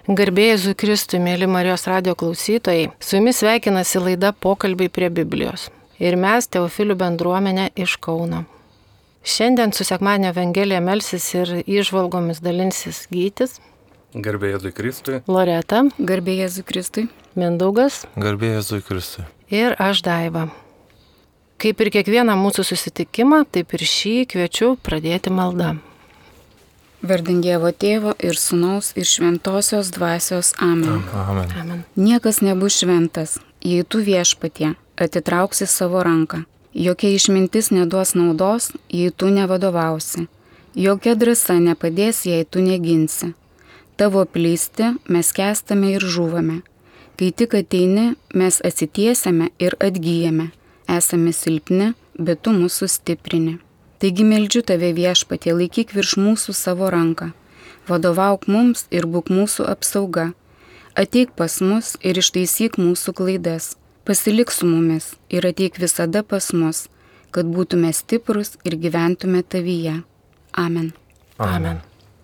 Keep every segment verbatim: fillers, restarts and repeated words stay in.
Garbė Jėzui Kristui, mėly Marijos radijo klausytojai, su jumis sveikinasi laida Pokalbiai prie Biblijos. Ir mes, Teofilių bendruomenė iš Kauno. Šiandien su sekmadienio Evangelija melsis ir įžvalgomis dalinsis Gytis. Garbė Jėzui Kristui. Loreta. Garbė Jėzui Kristui. Mindaugas. Garbė Jėzui Kristui. Ir aš Daiva. Kaip ir kiekvieną mūsų susitikimą, taip ir šį kviečiu pradėti maldą. Vardin Dievo Tėvo ir Sūnaus ir Šventosios Dvasios. Amen. Amen. Amen. Niekas nebus šventas, jei tu Viešpatie atitrauksi savo ranką. Jokia išmintis neduos naudos, jei tu nevadovausi. Jokia drąsa nepadės, jei tu neginsi. Tavo plysti mes kęstame ir žūvame. Kai tik ateini, mes atsitiesiame ir atgyjame. Esame silpni, bet tu mūsų stiprini. Taigi meldžiu tave Viešpatie, laikyk virš mūsų savo ranką. Vadovauk mums ir būk mūsų apsauga. Ateik pas mus ir ištaisyk mūsų klaidas. Pasilik su mumis ir ateik visada pas mus, kad būtume stiprus ir gyventume tavyje. Amen. Amen.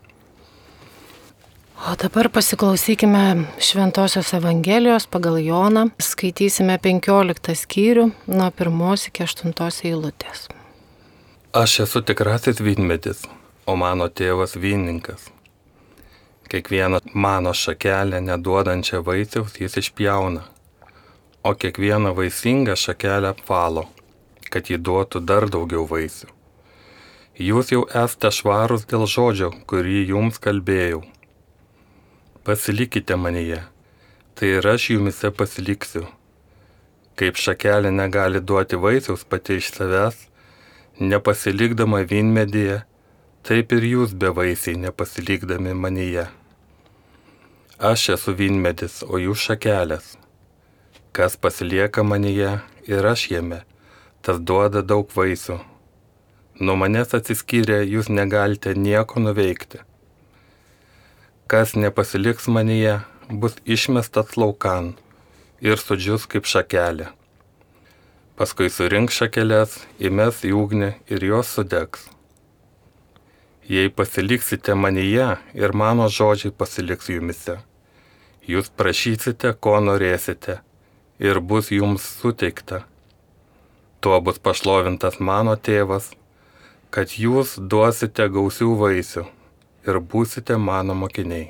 O dabar pasiklausykime Šventosios Evangelijos pagal Joną. Skaitysime penkioliktą skyrių nuo pirmos iki aštuntos eilutės. Aš esu tikrasis vynmedis, o mano tėvas vynininkas. Kiekvieną mano šakelę neduodančią vaisiaus jis išpjauna, o kiekvieną vaisingą šakelę apvalo, kad ji duotų dar daugiau vaisių. Jūs jau esate švarūs dėl žodžio, kurį jums kalbėjau. Pasilikite manyje, tai ir aš jumise pasiliksiu. Kaip šakelė negali duoti vaisiaus pati iš savęs, nepasilikdama vynmedyje, taip ir jūs bevaisiai nepasilikdami manyje. Aš esu vynmedis, o jūs šakelės. Kas pasilieka manyje ir aš jame, tas duoda daug vaisių. Nuo manęs atsiskyrę jūs negalite nieko nuveikti. Kas nepasiliks manyje, bus išmestas laukan ir sudžius kaip šakelė. Paskui surink šakeles, įmes į ugnį ir jos sudegs. Jei pasiliksite manyje ir mano žodžiai pasiliks jumise, jūs prašysite, ko norėsite, ir bus jums suteikta. Tuo bus pašlovintas mano tėvas, kad jūs duosite gausių vaisių ir būsite mano mokiniai.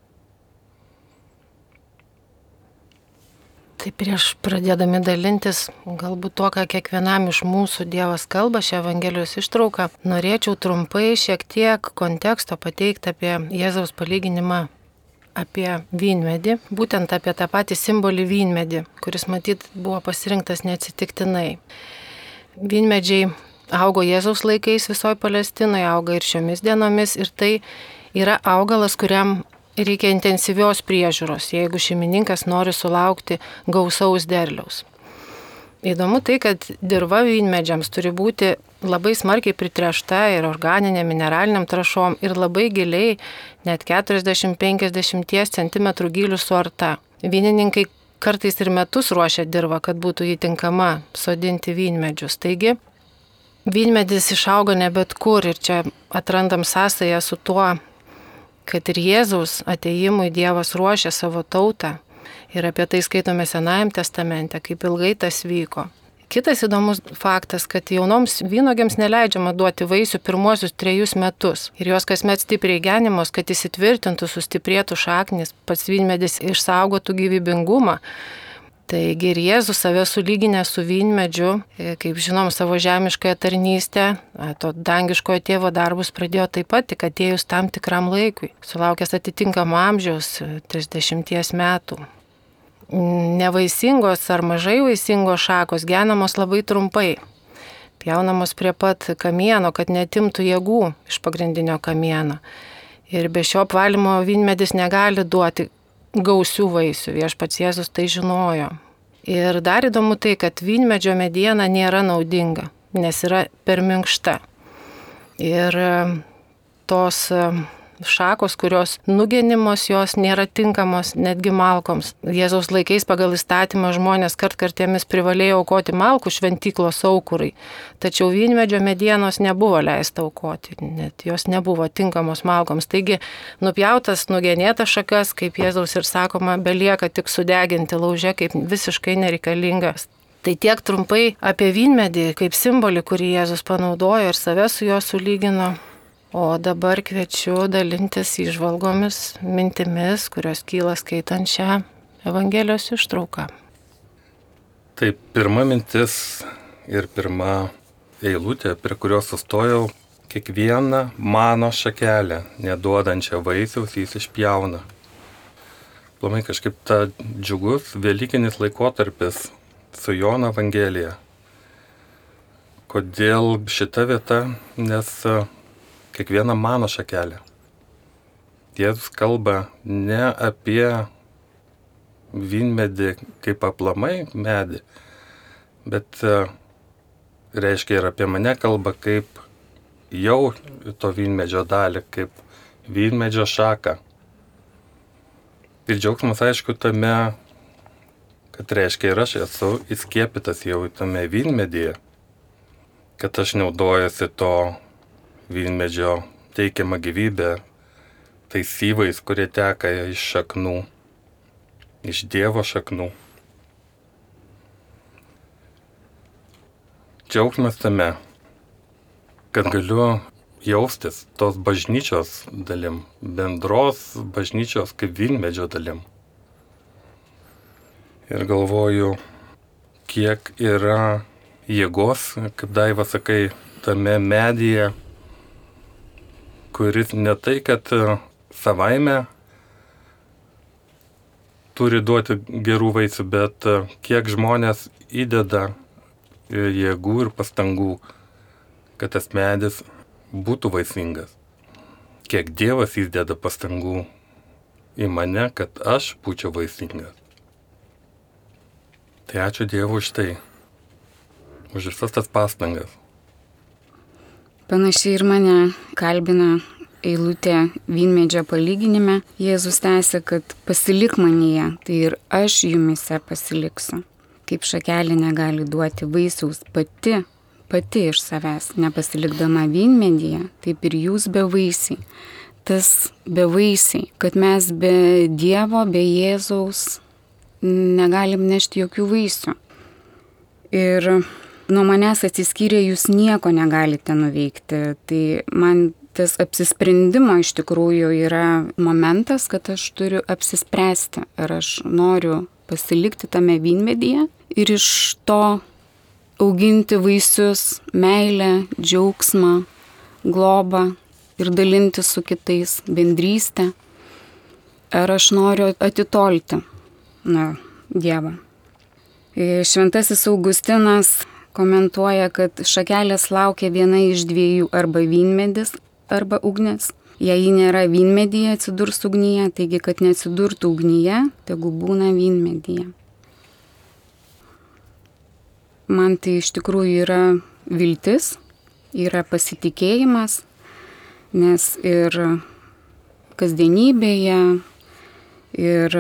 Tai prieš pradėdami dalintis, galbūt to, ką kiekvienam iš mūsų Dievas kalba šią Evangelijos ištrauką, norėčiau trumpai šiek tiek konteksto pateikti apie Jėzaus palyginimą apie vynmedį, būtent apie tą patį simbolį vynmedį, kuris matyt buvo pasirinktas neatsitiktinai. Vynmedžiai augo Jėzaus laikais visoje Palestinoje, auga ir šiomis dienomis, ir tai yra augalas, kuriam reikia intensyvios priežiūros, jeigu šeimininkas nori sulaukti gausaus derliaus. Įdomu tai, kad dirva vynmedžiams turi būti labai smarkiai pritręšta ir organinėm, mineraliniam trąšom ir labai giliai, net keturiasdešimt penkiasdešimt centimetrų gilių suarta. Vynininkai kartais ir metus ruošia dirvą, kad būtų jį tinkama sodinti vynmedžius. Taigi, vynmedis išauga ne bet kur ir čia atrandam sąsają su tuo, kad ir Jėzaus atėjimui Dievas ruošia savo tautą ir apie tai skaitome Senajam testamente, kaip ilgai tas vyko. Kitas įdomus faktas, kad jaunoms vynuogėms neleidžiama duoti vaisių pirmuosius trejus metus ir jos kasmet stipriai genimos, kad įsitvirtintų, sustiprėtų šaknis, pats vynmedis išsaugotų gyvybingumą. Taigi ir Jėzus save sulyginę su vynmedžiu, kaip žinom, savo žemiškąją tarnystę, to dangiškojo tėvo darbus pradėjo taip pat, tik atėjus tam tikram laikui, sulaukęs atitinkamo amžiaus, trisdešimties metų. Nevaisingos ar mažai vaisingos šakos genamos labai trumpai, pjaunamos prie pat kamieno, kad netimtų jėgų iš pagrindinio kamieno. Ir be šio apvalymo vynmedis negali duoti gausių vaisių, viešpats Jėzus tai žinojo. Ir dar įdomu tai, kad vynmedžio mediena nėra naudinga, nes yra per minkšta. Ir tos šakos, kurios nugenimos, jos nėra tinkamos netgi malkoms. Jėzaus laikais pagal įstatymą žmonės kartkartėmis privalėjo aukoti malkų šventyklos aukurai, tačiau vynmedžio medienos nebuvo leista aukoti, net jos nebuvo tinkamos malkoms. Taigi nupjautas, nugenėtas šakas, kaip Jėzaus ir sakoma, belieka tik sudeginti lauže kaip visiškai nereikalingas. Tai tiek trumpai apie vynmedį kaip simbolį, kurį Jėzus panaudojo ir save su juo sulygino. O dabar kviečiu dalintis įžvalgomis, mintimis, kurios kyla skaitant šią Evangelijos ištrauką. Tai pirma mintis ir pirma eilutė, prie kurios sustojau, kiekvieną mano šakelę, neduodančią vaisiaus, jis išpjauna. Plamai kažkaip ta džiugus velykinis laikotarpis su Jono Evangelija. Kodėl šita vieta? Nes kiekvieną mano šakelę. Jėzus kalba ne apie vynmedį kaip aplamai medį, bet reiškia ir apie mane kalba kaip jau to vynmedžio dalį, kaip vynmedžio šaką. Ir džiaugsmas aišku tame, kad reiškia ir aš esu įskiepytas jau tame vynmedyje, kad aš naudojuosi to vynmedžio teikiama gyvybė, tais syvais, kurie teka iš šaknų, iš Dievo šaknų. Džiaugsmas tame, kad galiu jaustis tos bažnyčios dalim, bendros bažnyčios kaip vynmedžio dalim. Ir galvoju, kiek yra jėgos, kaip Daiva sakai, tame medyje, kuris ne tai, kad savaime turi duoti gerų vaisių, bet kiek žmonės įdeda jėgų ir pastangų, kad tas medis būtų vaisingas. Kiek Dievas įdeda pastangų į mane, kad aš būčiau vaisingas. Tai ačiū Dievui už tai, už visas tas pastangas. Panašiai ir mane kalbina eilutė vynmedžio palyginime. Jėzus tęsia, kad pasilik manyje, tai ir aš jumise pasiliksiu. Kaip šakelė negali duoti vaisiaus pati, pati iš savęs, nepasilikdama vynmedyje, taip ir jūs bevaisiai. Tas bevaisiai, kad mes be Dievo, be Jėzaus negalim nešti jokių vaisių. Ir nuo manęs atsiskyrę jūs nieko negalite nuveikti. Tai man tas apsisprendimo iš tikrųjų yra momentas, kad aš turiu apsispręsti, ar aš noriu pasilikti tame vynmedyje ir iš to auginti vaisius, meilę, džiaugsmą, globą ir dalinti su kitais, bendrystę, ar aš noriu atitolti nuo Dievo. Šventasis Augustinas komentuoja, kad šakelės laukia viena iš dviejų, arba vynmedis, arba ugnis. Jei ji nėra vynmedyje, atsidurs ugnyje, taigi, kad neatsidurtų ugnyje, tegu būna vynmedyje. Man tai iš tikrųjų yra viltis, yra pasitikėjimas, nes ir kasdienybėje, ir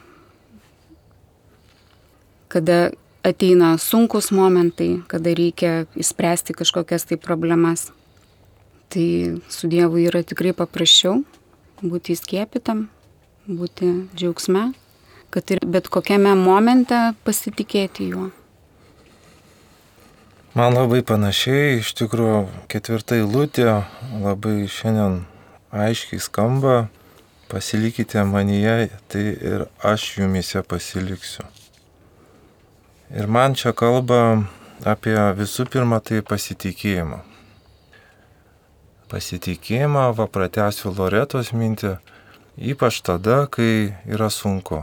kada ateina sunkus momentai, kada reikia išspręsti kažkokias tai problemas. Tai su Dievu yra tikrai paprasčiau būti įskiepytam, būti džiaugsme, kad ir bet kokiame momente pasitikėti juo. Man labai panašiai, iš tikrųjų, ketvirta eilutė labai šiandien aiškiai skamba, pasilikite manyje, tai ir aš jumise pasiliksiu. Ir man čia kalba apie visų pirma tai pasitikėjimą. Pasitikėjimą, va pratęsiu Loretos mintį, ypač tada, kai yra sunku.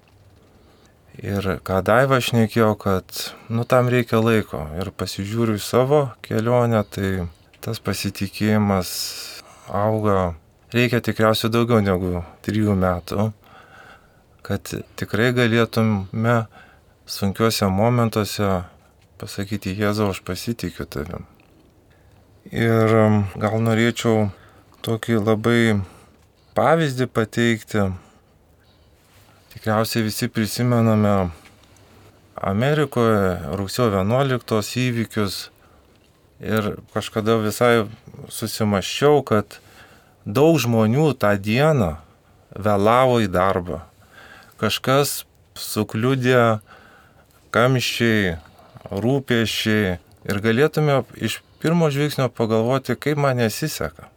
Ir ką Daiva šnekėjo, kad nu tam reikia laiko. Ir pasižiūriu į savo kelionę, tai tas pasitikėjimas auga, reikia tikriausiai daugiau negu trijų metų, kad tikrai galėtume sunkiuose momentuose pasakyti, Jėzau, aš pasitikiu tavim. Ir gal norėčiau tokį labai pavyzdį pateikti. Tikriausiai visi prisimename Amerikoje rugsėjo vienuoliktos įvykius ir kažkada visai susimaščiau, kad daug žmonių tą dieną vėlavo į darbą. Kažkas sukliudė kamščiai, rūpesčiai ir galėtume iš pirmo žvilgsnio pagalvoti, kaip man nesiseka.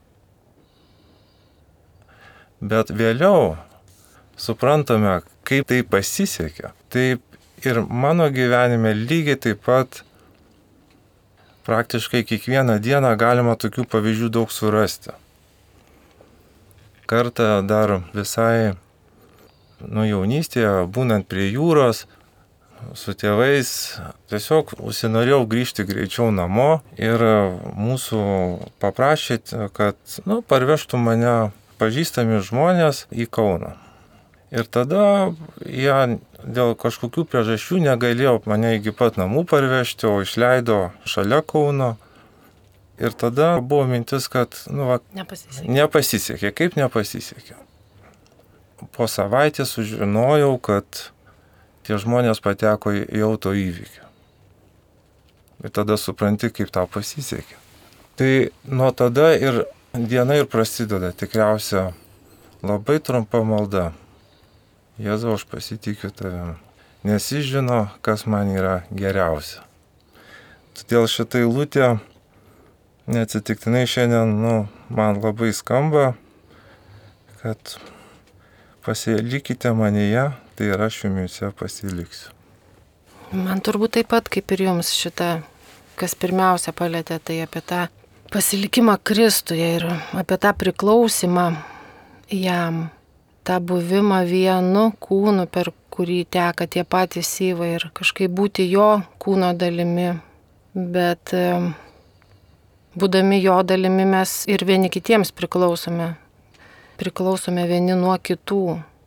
Bet vėliau suprantame, kaip tai pasisekė. Taip ir mano gyvenime lygiai taip pat praktiškai kiekvieną dieną galima tokių pavyzdžių daug surasti. Kartą dar visai nu, jaunystėje, būnant prie jūros, su tėvais, tiesiog užsinorėjau grįžti greičiau namo ir mūsų paprašė, kad nu, parvežtų mane pažįstami žmonės į Kauną. Ir tada jie dėl kažkokių priežasčių negalėjo mane iki pat namų parvežti, o išleido šalia Kauno. Ir tada buvo mintis, kad nu, va, nepasisekė. nepasisekė, kaip nepasisekė. Po savaitės sužinojau, kad tie žmonės pateko į auto įvykį. Ir tada supranti, kaip tau pasisekė. Tai nuo tada ir diena ir prasideda tikriausia labai trumpa malda. Jėzau, aš pasitikiu tavim, nes jis žino, kas man yra geriausia. Todėl šitą eilutę neatsitiktinai šiandien nu, man labai skamba, kad pasilikite manyje, tai ir aš jumyse pasiliksiu. Man turbūt taip pat kaip ir jums šitą, kas pirmiausia palėtė, tai apie tą pasilikimą Kristuje ir apie tą priklausimą jam, tą buvimą vienu kūnu, per kurį teka tie patys syvai ir kažkaip būti jo kūno dalimi, bet būdami jo dalimi mes ir vieni kitiems priklausome, priklausome vieni nuo kitų.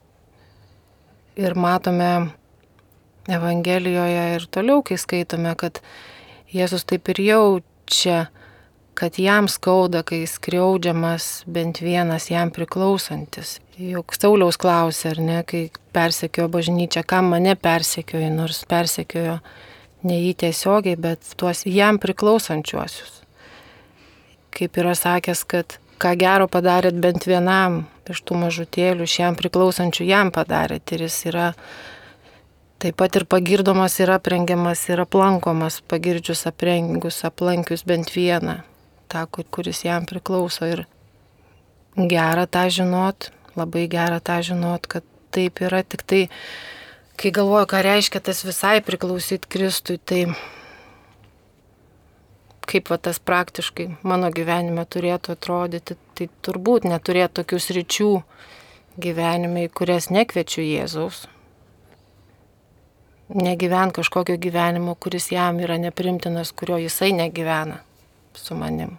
Ir matome Evangelijoje ir toliau, kai skaitome, kad Jėzus taip ir jaučia, kad jam skauda, kai skriaudžiamas bent vienas jam priklausantis. Juk Sauliaus klausė, ar ne, kai persekiojo bažnyčią, kam mane persekiojo, nors persekiojo ne jį tiesiogiai, bet tuos jam priklausančiuosius. Kaip yra sakęs, kad ką gero padarėt bent vienam iš tų mažutėlių, šiam priklausančių jam padarėt. Ir jis yra taip pat ir pagirdomas, ir aprengiamas, ir aplankomas, pagirdžius, aprengus, aplankius bent vieną, tą, kuris jam priklauso. Ir gera tą žinot, labai gera tą žinot, kad taip yra. Tik tai, kai galvoju, ką reiškia tas visai priklausyti Kristui, tai kaip va tas praktiškai mano gyvenime turėtų atrodyti, tai turbūt neturėtų tokių sričių gyvenime, į kurias nekviečiu Jėzaus. Negyven kažkokio gyvenimo, kuris jam yra neprimtinas, kurio jisai negyvena su manim.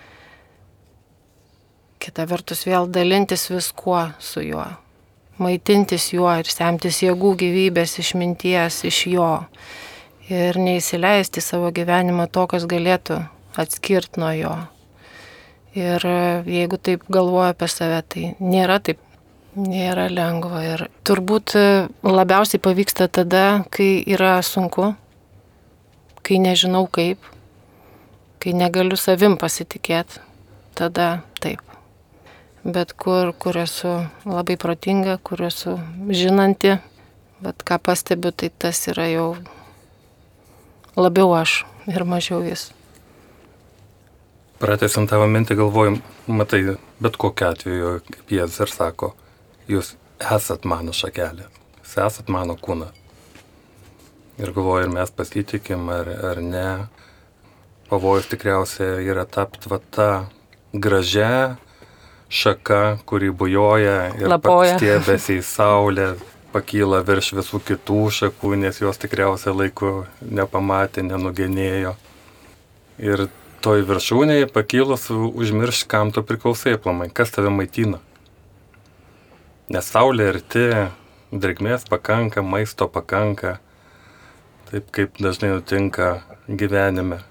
Kita vertus vėl dalintis viskuo su juo, maitintis juo ir semtis jėgų, gyvybės, išminties iš jo. Ir neįsileisti savo gyvenimą to, kas galėtų atskirti nuo jo. Ir jeigu taip galvoju apie save, tai nėra taip, nėra lengva. Ir turbūt labiausiai pavyksta tada, kai yra sunku, kai nežinau kaip, kai negaliu savim pasitikėti, tada taip. Bet kur, kur esu labai protinga, kur esu žinanti, bet ką pastebiu, tai tas yra jau labiau aš ir mažiau jis. Pratęsiant tavo mintį, galvoju, matai, bet kokiu atveju, kaip Jėzus ir sako, jūs esat mano šakelė, jūs esat mano kūnas. Ir galvoju, ir mes pasitikim, ar, ar ne. Pavojus tikriausiai yra tapti va ta gražia šaka, kuri bujoja ir stiebėsi į saulę, pakyla virš visų kitų šakų, nes jos tikriausiai laiku nepamatė, nenugenėjo. Ir toj viršūnėje pakilus užmiršti, kam tu priklausai aplamai, kas tave maitina. Nes saulė arti, drėgmės pakanka, maisto pakanka, taip kaip dažnai nutinka gyvenime.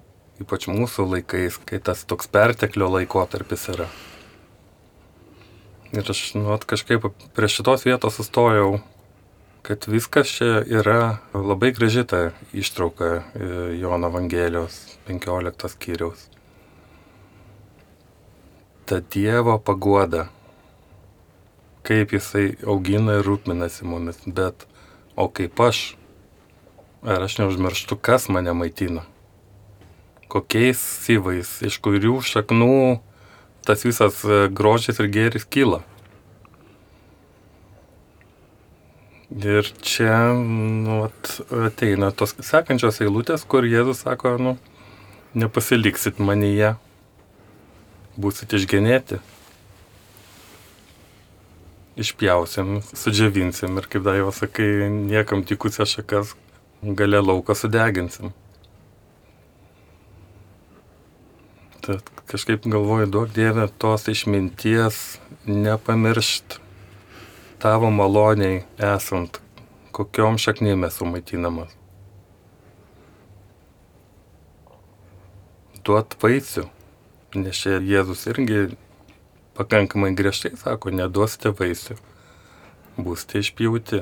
Ypač mūsų laikais, kai tas toks perteklio laikotarpis yra. Ir aš nu, at, kažkaip prie šitos vietos sustojau, kad viskas čia yra labai graži ta ištrauka Jono Evangelijos penkioliktos skyriaus. Ta Dievo paguoda, kaip jisai augina ir rūpinasi mumis, bet o kaip aš, ar aš neužmirštu, kas mane maitina, kokiais syvais, iš kurių šaknų tas visas grožis ir gėris kyla. Ir čia nu, ateina tos sekančios eilutės, kur Jėzus sako, nu, nepasiliksit manyje, būsit išgenėti. Išpjausim, sudžiovinsim ir, kaip Daiva sakai, niekam tikusią šakas gale lauko sudeginsim. Tad kažkaip galvoju, duok Dieve tos išminties nepamiršt tavo maloniai esant, kokiom šaknim esu maitinamas. Duot vaisių, nes čia Jėzus irgi pakankamai griežtai sako, neduosite vaisių, būsite išpjauti.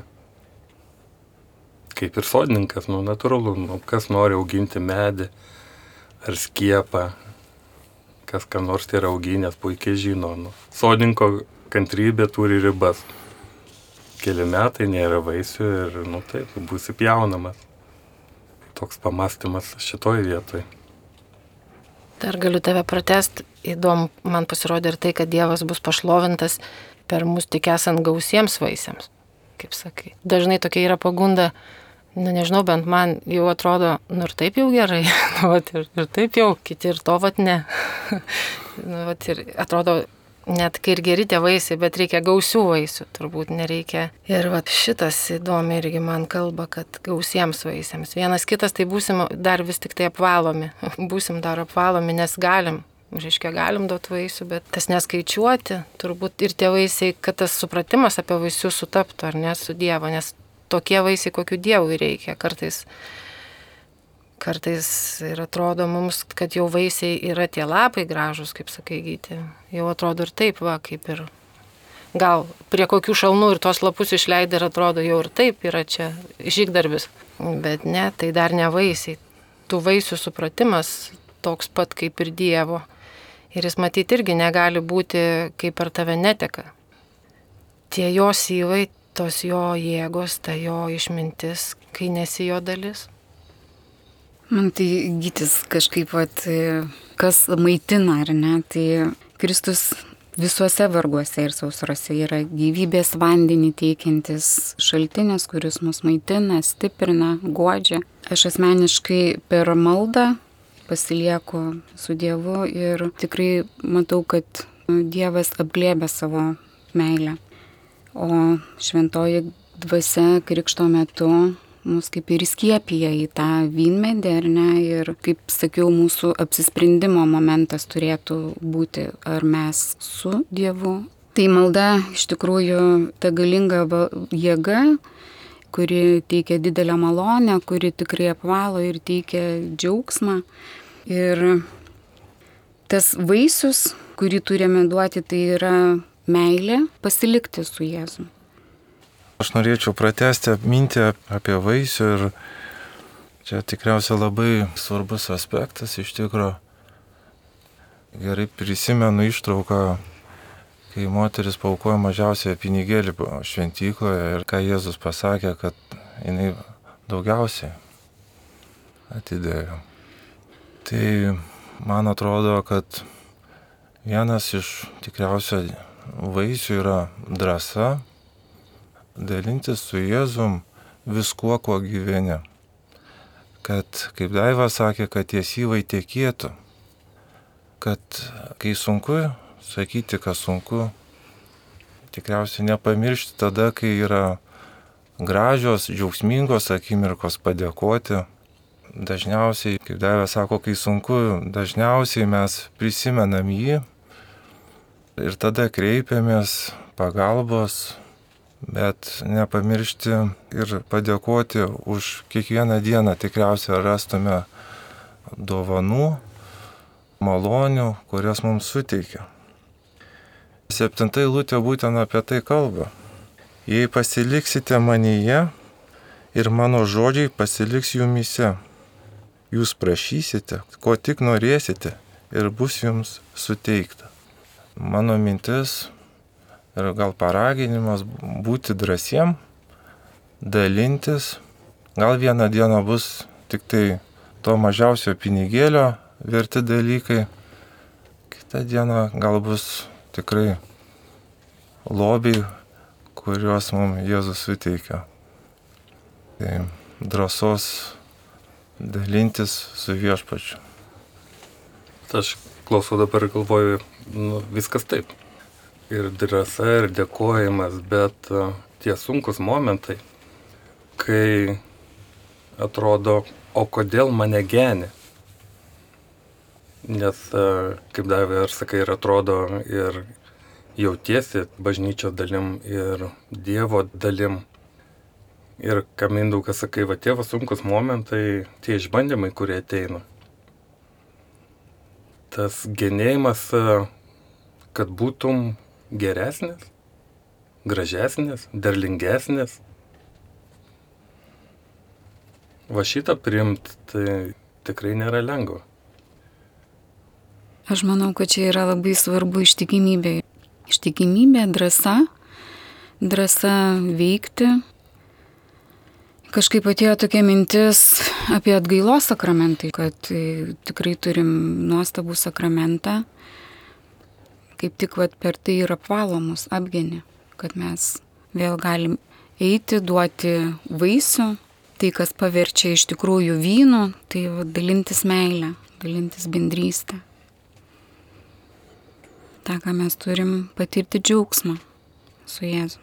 Kaip ir sodininkas, nu natūralu, nu, kas nori auginti medį ar skiepą, kas ką nors tai yra auginęs, puikiai žino. Nu. Sodininko kantrybė turi ribas. Keli metai nėra vaisių ir, nu taip, būsi pjaunamas. Toks pamastymas šitoj vietoj. Dar galiu tave pratesti, įdomu, man pasirodė ir tai, kad Dievas bus pašlovintas per mus tik esant gausiems vaisiams, kaip sakai. Dažnai tokia yra pagunda, nu nežinau, bent man jau atrodo, nu ir taip jau gerai, nu vat ir, ir taip jau, kiti ir to vat ne. Nu vat ir atrodo, net kai ir geri tie vaisiai, bet reikia gausių vaisių, turbūt nereikia. Ir vat šitas įdomi irgi man kalba, kad gausiems vaisiams. Vienas kitas tai būsim dar vis tik tai apvalomi, būsim dar apvalomi, nes galim, reiškia galim duoti vaisių, bet tas neskaičiuoti, turbūt ir tie vaisiai, kad tas supratimas apie vaisius sutaptų, ar ne, su Dievo, nes tokie vaisiai, kokių Dievui reikia. Kartais, kartais ir atrodo mums, kad jau vaisiai yra tie lapai gražus, kaip sakai, Gyti. Jau atrodo ir taip, va, kaip ir gal prie kokių šalnų ir tos lapus išleidai ir atrodo jau ir taip yra čia žygdarbis. Bet ne, tai dar ne vaisiai. Tų vaisių supratimas toks pat kaip ir Dievo. Ir jis matyti irgi negali būti, kaip per tave neteka. Tie jo syvai, tos jo jėgos, ta jo išmintis, kai nesi jo dalis. Man tai Gytis kažkaip, vat, kas maitina, ar ne, tai Kristus visuose varguose ir sausrose yra gyvybės vandenį teikiantis šaltinis, kuris mus maitina, stiprina, guodžia. Aš asmeniškai per maldą pasilieku su Dievu ir tikrai matau, kad Dievas apglėbia savo meilę. O šventoji dvasia krikšto metu mus kaip ir įskiepija į tą vynmedį, ar ne, ir kaip sakiau, mūsų apsisprendimo momentas turėtų būti, ar mes su Dievu. Tai malda iš tikrųjų ta galinga jėga, kuri teikia didelę malonę, kuri tikrai apvalo ir teikia džiaugsmą. Ir tas vaisius, kurį turime duoti, tai yra meilė pasilikti su Jėzumi. Aš norėčiau pratęsti mintį apie vaisių ir čia tikriausiai labai svarbus aspektas iš tikro. Gerai prisimenu ištrauką, kai moteris paaukojo mažiausiai pinigėlį šventykloje ir ką Jėzus pasakė, kad jinai daugiausiai atidėjo. Tai man atrodo, kad vienas iš tikriausiai vaisių yra drąsa dalintis su Jėzum viskuo, kuo gyveni. Kad, kaip Daiva sakė, kad tie syvai tekėtų. Kad kai sunku, sakyti, kas sunku, tikriausiai nepamiršti tada, kai yra gražios, džiaugsmingos akimirkos padėkoti. Dažniausiai, kaip Daiva sako, kai sunku, dažniausiai mes prisimenam jį ir tada kreipiamės pagalbos, bet nepamiršti ir padėkoti už kiekvieną dieną, tikriausiai rastume dovanų, malonių, kurias mums suteikia. Septinta eilutė būtent apie tai kalba. Jei pasiliksite manyje ir mano žodžiai pasiliks jumyse, jūs prašysite, ko tik norėsite ir bus jums suteikta. Mano mintis ir gal paraginimas būti drąsiem, dalintis. Gal vieną dieną bus tik tai to mažiausio pinigėlio verti dalykai, kitą dieną gal bus tikrai lobiai, kuriuos mums Jėzus suteikia. Tai drąsos dalintis su viešpačiu. Aš klausau dabar ir galvoju, nu, viskas taip. Ir drąsa, ir dėkojimas, bet uh, tie sunkus momentai, kai atrodo, o kodėl mane geni? Nes, uh, kaip Davė, ar sakai, ir atrodo, ir jautiesi bažnyčios dalim, ir Dievo dalim. Ir ką Mindaugas sakai, va tie va sunkus momentai, tie išbandymai, kurie ateina. Tas genėjimas, kad būtum geresnis, gražesnis, derlingesnis. Va šitą priimt, tai tikrai nėra lengva. Aš manau, kad čia yra labai svarbu ištikimybė. Ištikimybė, drąsa, drąsa veikti. Kažkaip atėjo tokia mintis apie atgailos sakramentą, kad tikrai turim nuostabų sakramentą, kaip tik vat, per tai ir apvalomus apgeni, kad mes vėl galim eiti, duoti vaisių, tai kas paverčia iš tikrųjų vynu, tai vat, dalintis meilę, dalintis bendrystę. Ta, ką mes turim patirti džiaugsmą su Jėzu.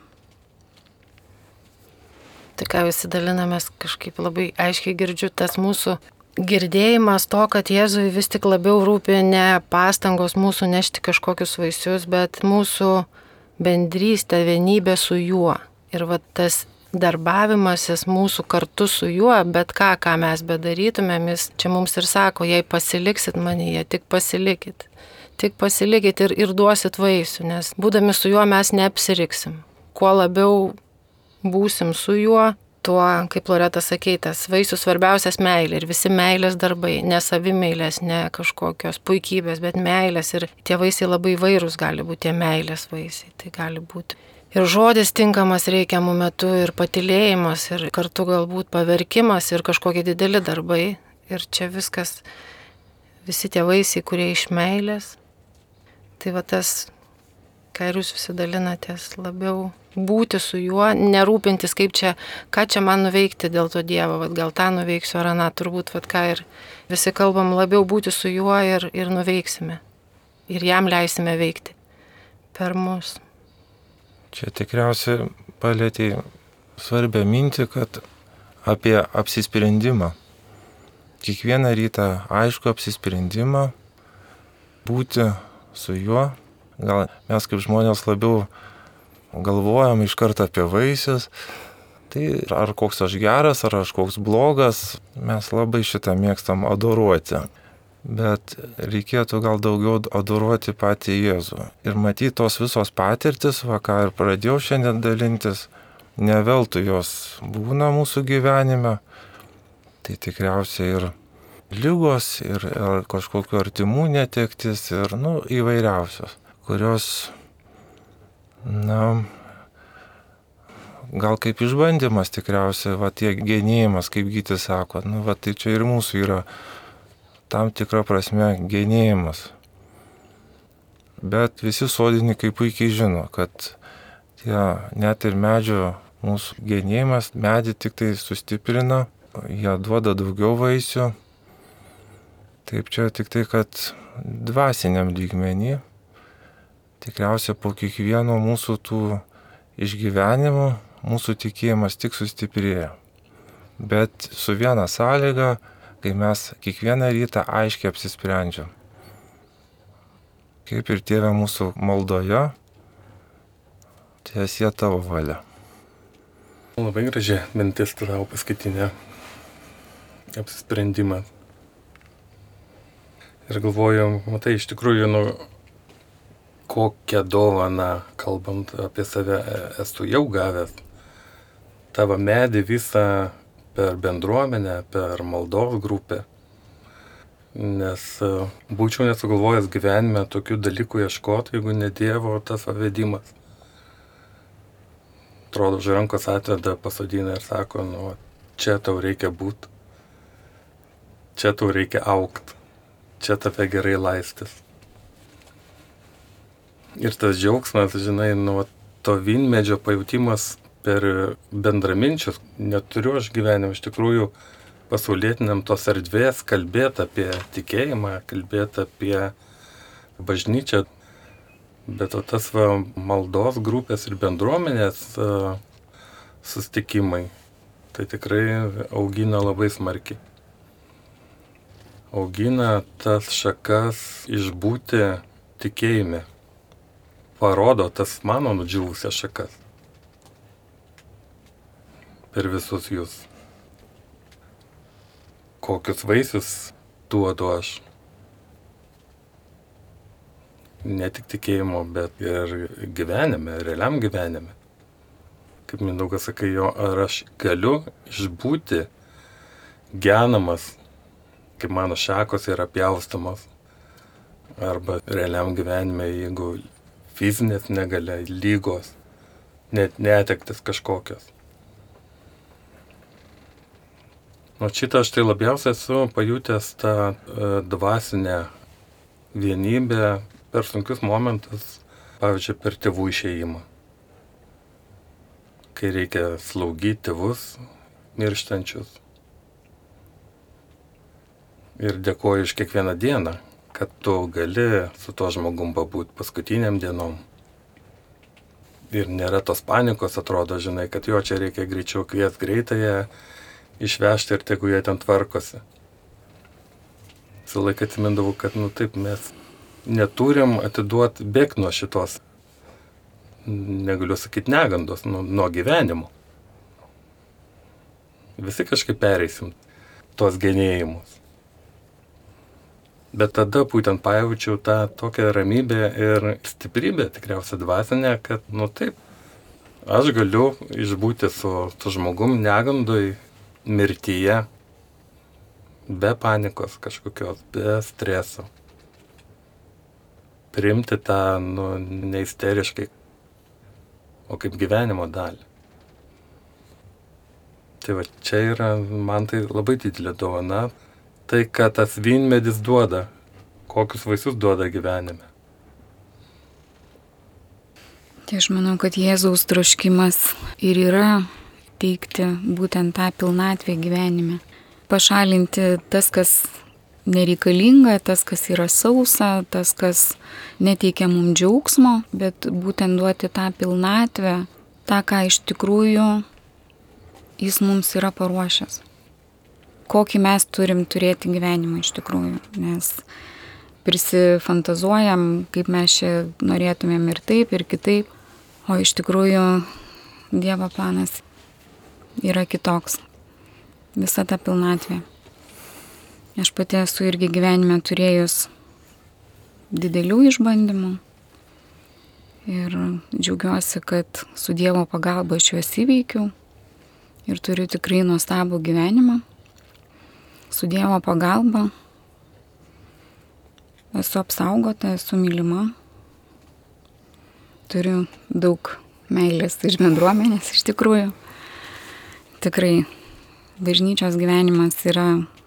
Tai ką visi dalinamės, kažkaip labai aiškiai girdžiu tas mūsų girdėjimas to, kad Jėzui vis tik labiau rūpi ne pastangos mūsų nešti kažkokius vaisius, bet mūsų bendrystė, vienybė su juo. Ir va tas darbavimasis mūsų kartu su juo, bet ką, ką mes bedarytumėm, jis čia mums ir sako, jei pasiliksit manyje, tik pasilikit. Tik pasilikit ir, ir duosit vaisių, nes būdami su juo mes neapsiriksim. Kuo labiau būsim su juo, tuo, kaip Loreta sakei, tas vaisių svarbiausias meilė ir visi meilės darbai, ne savimeilės, ne kažkokios puikybės, bet meilės ir tie vaisiai labai vairūs gali būti, tie meilės vaisiai, tai gali būti. Ir žodis tinkamas reikiamų metų, ir patylėjimas, ir kartu galbūt paverkimas, ir kažkokie dideli darbai. Ir čia viskas, visi tie vaisiai, kurie iš meilės. Tai va tas, ką ir jūs visi dalinatės, labiau būti su juo, nerūpintis, kaip čia, ką čia man nuveikti dėl to Dievo, vat, gal tą nuveiksiu ar aną, turbūt, vat, ką ir visi kalbam, labiau būti su juo ir, ir nuveiksime. Ir jam leisime veikti per mus. Čia tikriausiai palėtė svarbią mintį, kad apie apsisprendimą. Kiekvieną rytą aišku apsisprendimą būti su juo. Gal mes kaip žmonės labiau galvojam iš karto apie vaisius, tai ar koks aš geras, ar aš koks blogas, mes labai šitą mėgstam adoruoti. Bet reikėtų gal daugiau adoruoti patį Jėzų. Ir matyti tos visos patirtis, va ką ir pradėjau šiandien dalintis, ne veltui jos būna mūsų gyvenime, tai tikriausiai ir ligos, ir, ir kažkokiu artimų netektis, ir nu, įvairiausios, kurios na, gal kaip išbandymas tikriausiai, va tie genėjimas, kaip Gytis sako, nu, va tai čia ir mūsų yra tam tikra prasme genėjimas. Bet visi sodininkai puikiai žino, kad tie net ir medžio mūsų genėjimas, medį tik tai sustiprina, jie duoda daugiau vaisių. Taip čia tik tai, kad dvasiniam lygmenį, tikriausiai po kiekvieno mūsų tų išgyvenimų mūsų tikėjimas tik sustiprėja. Bet su viena sąlyga, kai mes kiekvieną rytą aiškiai apsisprendžiam. Kaip ir Tėve mūsų maldoje, tiesie tavo valia. Labai graži mintis tavo paskutinė apsisprendimą. Ir galvoju, matai, iš tikrųjų, nu, kokią dovaną, kalbant apie save, esu jau gavęs. Tavo medį visą per bendruomenę, per maldos grupę. Nes būčiau nesugalvojęs gyvenime tokių dalykų ieškoti, jeigu ne Dievo tas vedimas. Atrodo, už rankos atveda, pasodina ir sako, nu, čia tau reikia būti, čia tau reikia augti, čia tave gerai laistis. Ir tas džiaugsmas, žinai, nu, to vynmedžio pajūtimas per bendraminčius, neturiu aš gyvenime iš tikrųjų pasaulietiniam tos erdvės kalbėti apie tikėjimą, kalbėti apie bažnyčią, bet o tas va, maldos grupės ir bendruomenės uh, sustikimai, tai tikrai augina labai smarkiai. Augina tas šakas išbūti tikėjime, parodo tas mano nudžiūvusias šakas per visus jūs. Kokius vaisius duodu aš. Ne tik tikėjimo, bet ir gyvenime, realiam gyvenime. Kaip Mindaugas sakai, jo, ar aš galiu išbūti genamas, kaip mano šakos yra pjaustamos, arba realiam gyvenime, jeigu fizinės negalia, lygos, net netektis kažkokios. O šitą aš tai labiausiai esu pajutęs tą e, dvasinę vienybę per sunkius momentus, pavyzdžiui, per tėvų išėjimą. Kai reikia slaugyti tėvus mirštančius. Ir dėkoju iš kiekvieną dieną, kad tu gali su to žmogum pabūti paskutiniam dienom. Ir nėra tos panikos, atrodo, žinai, kad jo čia reikia greičiau kvies greitąją, išvežti ir tegu jie ten tvarkosi. Visą laiką atsimindavau, kad, nu taip, mes neturim atiduoti bėgti nuo šitos, negaliu sakyti negandos, nuo, nuo gyvenimo. Visi kažkaip pereisim tos genėjimus. Bet tada būtent pajaučiau tą tokią ramybę ir stiprybę, tikriausiai dvasinę, kad, nu taip, aš galiu išbūti su, su žmogum negandoj, mirtyje, be panikos kažkokios, be streso. Priimti tą, nu, neisteriškai, o kaip gyvenimo dalį. Tai va, čia yra, man tai labai didelė dovana, tai, kad tas vynmedis duoda, kokius vaisius duoda gyvenime. Tai aš manau, kad Jėzaus troškimas ir yra teikti būtent tą pilnatvę gyvenime. Pašalinti tas, kas nereikalinga, tas, kas yra sausa, tas, kas neteikia mums džiaugsmo, bet būtent duoti tą pilnatvę, tą, ką iš tikrųjų jis mums yra paruošęs. Kokį mes turim turėti gyvenimą iš tikrųjų, nes prisifantazuojam, kaip mes čia norėtumėm ir taip, ir kitaip, o iš tikrųjų Dievo planas yra kitoks. Visa ta pilnatvė. Aš pati esu irgi gyvenime turėjus didelių išbandymų ir džiaugiuosi, kad su Dievo pagalba aš juos įveikiau ir turiu tikrai nuostabų gyvenimą. Su Dievo pagalba esu apsaugota, esu mylima, turiu daug meilės iš bendruomenės iš tikrųjų. Tikrai, bažnyčios gyvenimas yra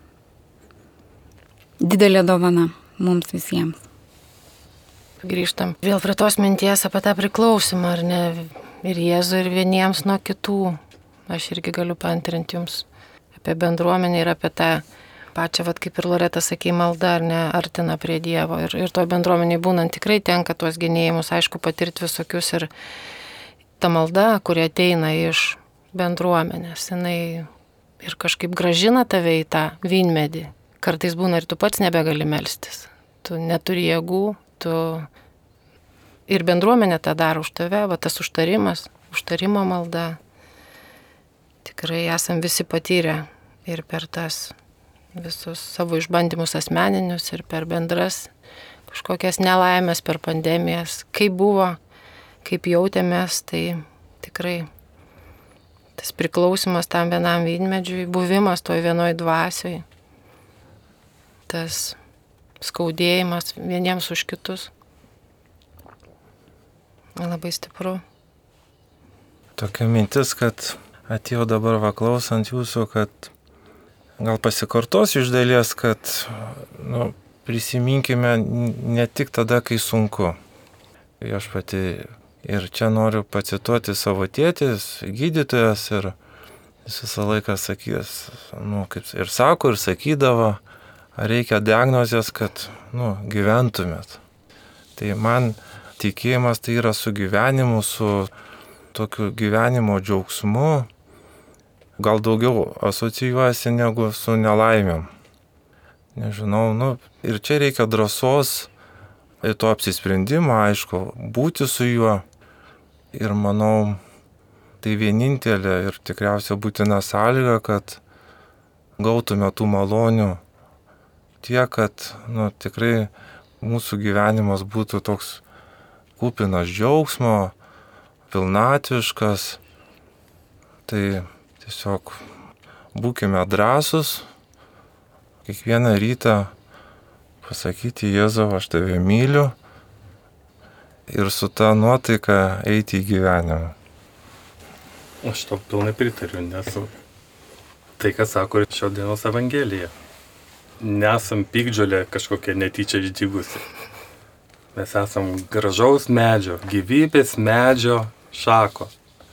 didelė dovana mums visiems. Grįžtam vėl prie tos minties apie tą priklausimą, ar ne, ir Jėzų, ir vieniems nuo kitų. Aš irgi galiu paantrinti jums apie bendruomenę ir apie tą pačią, vat, kaip ir Loreta sakė, malda, ar ne, artina prie Dievo. Ir, ir to bendruomeniai būnant tikrai tenka tuos genėjimus, aišku, patirti visokius, ir ta malda, kuri ateina iš bendruomenės, jinai ir kažkaip gražina tave į tą vynmedį. Kartais būna ir tu pats nebegali melstis. Tu neturi jėgų, tu ir bendruomenė tą daro už tave, va tas užtarimas, užtarimo malda. Tikrai esam visi patyrę ir per tas visus savo išbandymus asmeninius, ir per bendras kažkokias nelaimės per pandemijas, kaip buvo, kaip jautėmės, tai tikrai tas priklausimas tam vienam vynmedžiui, buvimas toj vienoj dvasioj, tas skaudėjimas vieniems už kitus. Labai stipru. Tokia mintis, kad atėjo dabar va klausant jūsų, kad gal pasikartos iš dalies, kad nu, prisiminkime ne tik tada, kai sunku. Aš pati ir čia noriu pacituoti savo tėtis, gydytojas, ir jis visą laiką sakys, nu, kaip ir sako, ir sakydavo, ar reikia diagnozės, kad nu, gyventumėt. Tai man tikėjimas tai yra su gyvenimu, su tokiu gyvenimo džiaugsmu, gal daugiau asocijuojasi negu su nelaimėm. Nežinau, nu, ir čia reikia drąsos, ir to apsisprendimo, aišku, būti su juo. Ir manau, tai vienintelė ir tikriausiai būtina sąlyga, kad gautume tų malonių tiek, kad nu, tikrai mūsų gyvenimas būtų toks kupinas džiaugsmo, pilnatviškas. Tai tiesiog būkime drąsus, kiekvieną rytą pasakyti Jėzau, aš tave myliu ir su ta nuotaika eiti į gyvenimą. Aš to pilnai pritariu, nes tai, ką sako ir šios dienos Evangelija. Nesam pykdžiolė kažkokia netyčia išdygusi. Mes esam gražaus medžio, gyvybės medžio šako.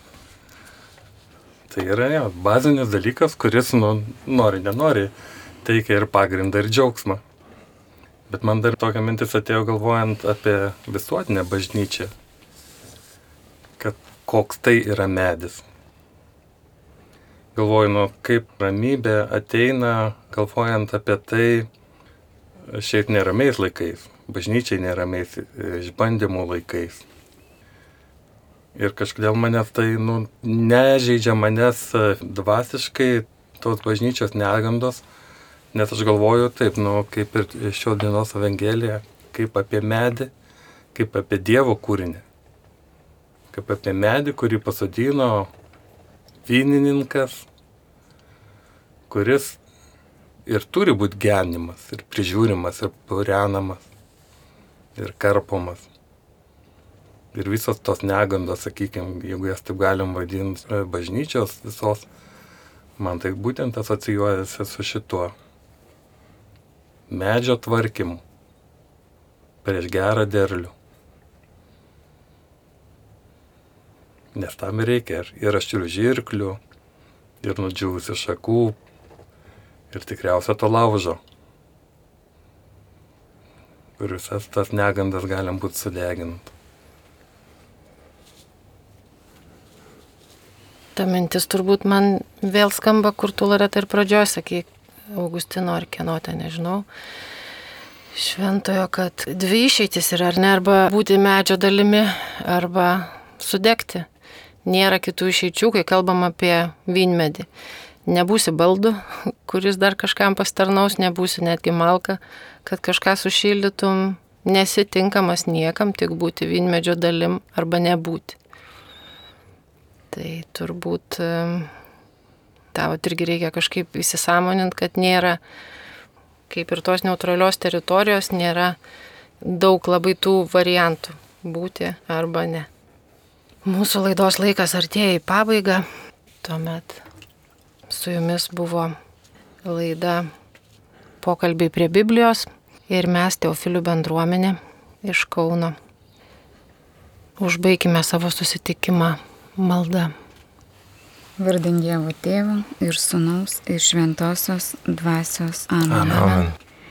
Tai yra ja, bazinis dalykas, kuris, nu, nori, nenori, teikia ir pagrindą, ir džiaugsmą. Bet man dar tokia mintis atėjo galvojant apie visuotinę bažnyčią, kad koks tai yra medis. Galvoju, nu, kaip ramybė ateina, galvojant apie tai šiaip neramiais laikais, bažnyčiai neramiais išbandymų laikais. Ir kažkodėl manęs tai, nu, nežeidžia manęs dvasiškai tos bažnyčios negandos, nes aš galvoju taip, nu, kaip ir šios dienos Evangelija, kaip apie medį, kaip apie Dievo kūrinį. Kaip apie medį, kurį pasodino vynininkas, kuris ir turi būti genimas, ir prižiūrimas, ir purenamas, ir karpomas. Ir visos tos negandos, sakykime, jeigu jas taip galim vadinti, bažnyčios visos, man tai būtent asocijuojasi su šituo medžio tvarkymu prieš gerą derlių. Nes tam reikia ir aštrių žirklių, ir nudžiūvusių šakų, ir tikriausia to laužo, kur visas tas negandas galim būti sudeginti. Ta mintis turbūt man vėl skamba, kur tu, Loreta, ir pradžioje sakai, Augustino ar kieno, ten nežinau, šventojo, kad dvi išeitis yra, ar ne, arba būti medžio dalimi, arba sudegti. Nėra kitų išeičių, kai kalbam apie vynmedį. Nebūsi baldu, kuris dar kažkam pastarnaus, nebūsi netgi malka, kad kažką sušildytum, nesi tinkamas niekam, tik būti vynmedžio dalim arba nebūti. Tai turbūt tavo irgi reikia kažkaip įsisąmonint, kad nėra, kaip ir tos neutralios teritorijos, nėra daug labai tų variantų būti arba ne. Mūsų laidos laikas artėja į pabaigą, tuomet su jumis buvo laida Pokalbiai prie Biblijos ir mes Teofilių bendruomenė iš Kauno. Užbaikime savo susitikimą malda. Vardin Dievo Tėvo ir Sūnaus ir Šventosios Dvasios. Amen. Amen.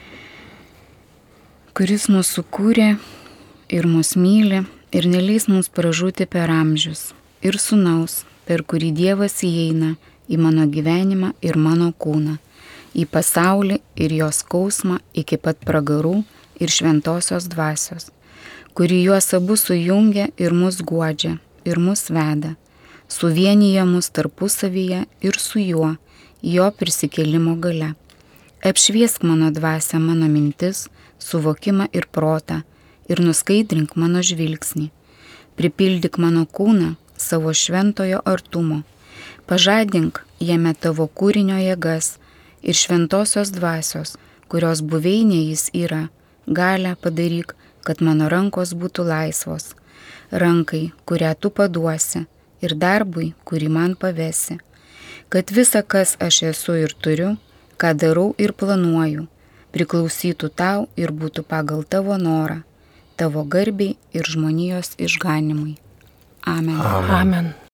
Kuris mūsų kūrė ir mus myli ir neleis mums pražūti per amžius. Ir Sūnaus, per kurį Dievas įeina į mano gyvenimą ir mano kūną, į pasaulį ir jos skausmą iki pat pragarų ir Šventosios Dvasios, kuri juos abu sujungia ir mus guodžia ir mus veda, suvienyje mus tarpusavyje ir su juo, jo prisikėlimo gale. Apšviesk mano dvasią, mano mintis, suvokimą ir protą ir nuskaidrink mano žvilgsnį. Pripildyk mano kūną savo šventojo artumo. Pažadink jame tavo kūrinio jėgas ir šventosios dvasios, kurios buveinė jis yra. Galią padaryk, kad mano rankos būtų laisvos. Rankai, kurią tu paduosi, ir darbui, kurį man pavesi. Kad visa, kas aš esu ir turiu, ką darau ir planuoju, priklausytų tau ir būtų pagal tavo norą, tavo garbiai ir žmonijos išganimui. Amen. Amen.